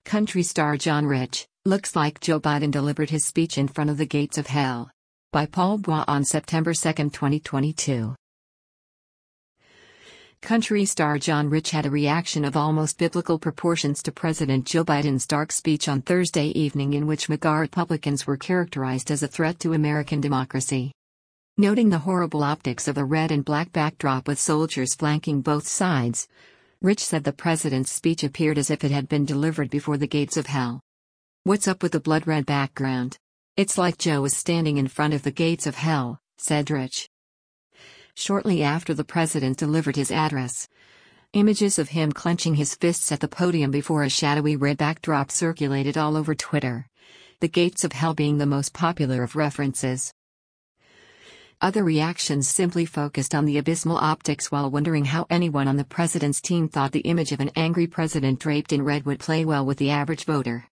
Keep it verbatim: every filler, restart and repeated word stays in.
Country star John Rich, looks like Joe Biden delivered his speech in front of the gates of hell. By Paul Bois on September second, twenty twenty-two. Country star John Rich had a reaction of almost biblical proportions to President Joe Biden's dark speech on Thursday evening, in which MAGA Republicans were characterized as a threat to American democracy. Noting the horrible optics of a red and black backdrop with soldiers flanking both sides, Rich said the president's speech appeared as if it had been delivered before the gates of hell. "What's up with the blood-red background? It's like Joe was standing in front of the gates of hell," said Rich. Shortly after the president delivered his address, images of him clenching his fists at the podium before a shadowy red backdrop circulated all over Twitter, the gates of hell being the most popular of references. Other reactions simply focused on the abysmal optics, while wondering how anyone on the president's team thought the image of an angry president draped in red would play well with the average voter.